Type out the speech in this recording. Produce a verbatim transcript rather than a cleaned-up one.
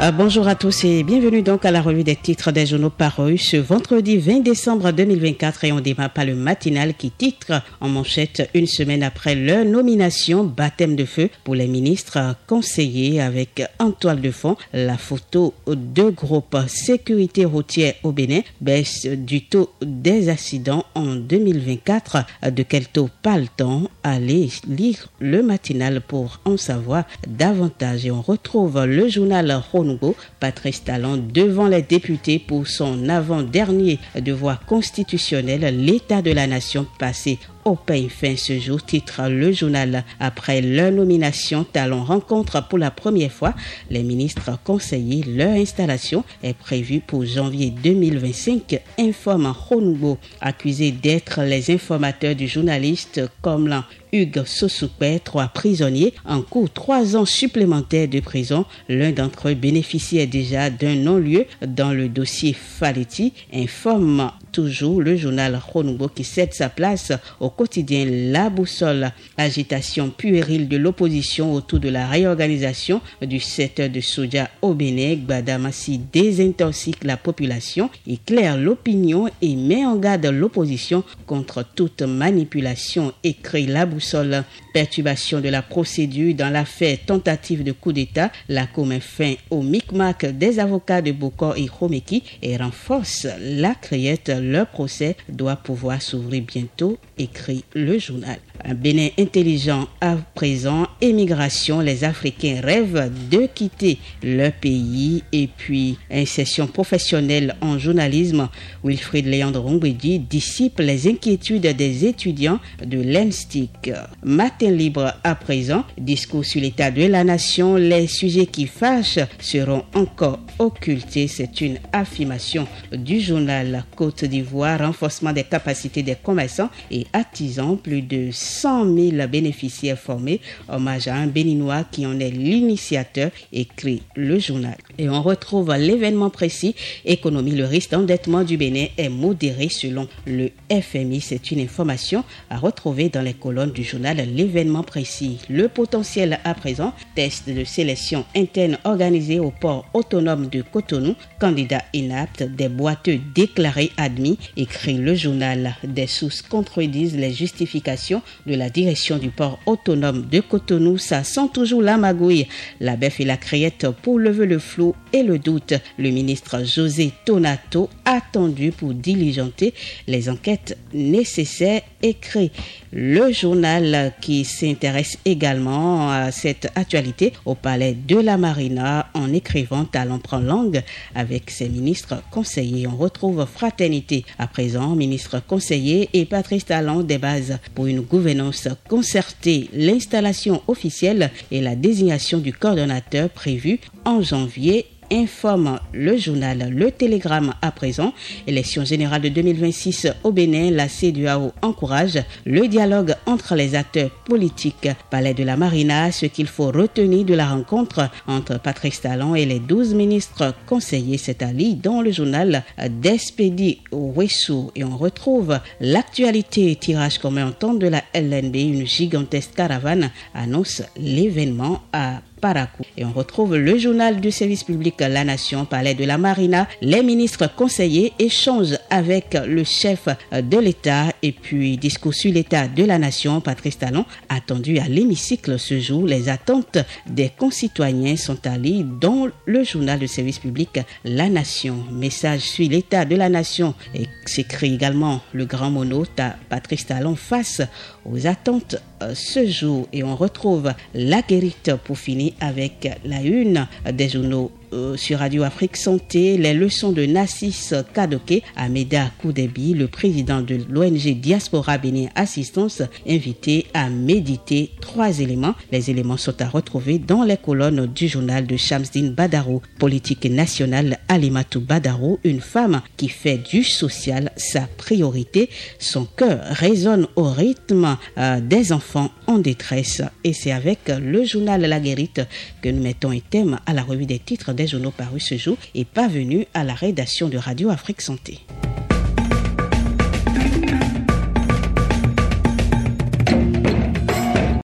Euh, bonjour à tous et bienvenue donc à la revue des titres des journaux parus ce vendredi vingt décembre deux mille vingt-quatre et on démarre par le matinal qui titre en manchette une semaine après leur nomination baptême de feu pour les ministres conseillers avec en toile de fond la photo de groupe sécurité routière au Bénin, baisse du taux des accidents en deux mille vingt-quatre. De quel taux parle-t-on? Allez lire le matinal pour en savoir davantage et on retrouve le journal Ronougo, Patrice Talon devant les députés pour son avant-dernier devoir constitutionnel, l'état de la nation passé au peigne fin ce jour, titre le journal. Après leur nomination, Talon rencontre pour la première fois les ministres conseillers. Leur installation est prévue pour janvier deux mille vingt-cinq, informe Ronougo. Accusés d'être les informateurs du journaliste comme l'un Hugues Sosoupé, trois prisonniers en cours trois ans supplémentaires de prison. L'un d'entre eux bénéficiait déjà d'un non-lieu dans le dossier Faletti, informe toujours le journal Ronougo qui cède sa place au quotidien La Boussole. Agitation puérile de l'opposition autour de la réorganisation du secteur de soja au Bénin. Gbadamassi désintoxique la population, éclaire l'opinion et met en garde l'opposition contre toute manipulation, écrit La Boussole. Perturbation de la procédure dans l'affaire tentative de coup d'État. La Cour met fin au micmac des avocats de Bokor et Romeki et renforce la criette. Leur procès doit pouvoir s'ouvrir bientôt, écrit le journal. Un Bénin intelligent à présent, émigration, les Africains rêvent de quitter leur pays et puis insertion professionnelle en journalisme. Wilfried Léandre Rongbedi dissipe les inquiétudes des étudiants de l'E N S T I C. Matin libre à présent, discours sur l'état de la nation, les sujets qui fâchent seront encore occultés. C'est une affirmation du journal Côte d'Ivoire, renforcement des capacités des commerçants et artisans, plus de cent mille bénéficiaires formés, hommage à un Béninois qui en est l'initiateur, écrit le journal. Et on retrouve l'événement précis, économie, le risque d'endettement du Bénin est modéré selon le F M I. C'est une information à retrouver dans les colonnes du journal l'événement précis. Le potentiel à présent, test de sélection interne organisé au port autonome de Cotonou, candidat inapte, des boiteux déclarés admis, écrit le journal. Des sources contredisent les justifications de la direction du port autonome de Cotonou. Ça sent toujours la magouille, la beffe et la criette pour lever le flou et le doute. Le ministre José Tonato attendu pour diligenter les enquêtes nécessaires, écrit le journal qui s'intéresse également à cette actualité au palais de la Marina en écrivant Talon prend langue avec ses ministres conseillers. On retrouve Fraternité à présent, ministre conseiller et Patrice Talon des bases pour une gouvernance concertée, l'installation officielle et la désignation du coordonnateur prévue en janvier, informe le journal Le Télégramme à présent. Élection générale de deux mille vingt-six au Bénin, la C E D A O encourage le dialogue entre les acteurs politiques. Palais de la Marina, ce qu'il faut retenir de la rencontre entre Patrice Talon et les douze ministres conseillers, c'est à lire dans le journal d'Espédi Ouessou. Et on retrouve l'actualité, tirage commun en temps de la L N B, une gigantesque caravane annonce l'événement à Parakou. Et on retrouve le journal du service public La Nation, palais de la Marina. Les ministres conseillers échangent avec le chef de l'État et puis discours sur l'état de la nation. Patrice Talon attendu à l'hémicycle ce jour. Les attentes des concitoyens sont à lire dans le journal du service public La Nation. Message sur l'état de la nation et s'écrit également le grand monote à Patrice Talon face aux attentes ce jour. Et on retrouve la guérite pour finir avec la une des journaux euh, sur Radio Afrique Santé, les leçons de Nassis Kadoké, Ameda Koudebi, le président de l'O N G Diaspora Bénin Assistance, invité à méditer trois éléments. Les éléments sont à retrouver dans les colonnes du journal de Shamsdine Badaro. Politique nationale, Alimatou Badaro, une femme qui fait du social sa priorité. Son cœur résonne au rythme euh, des enfants en détresse. Et c'est avec le journal La Guérite que nous mettons un thème à la revue des titres des journaux parus ce jour et parvenus à la rédaction de Radio Afrique Santé.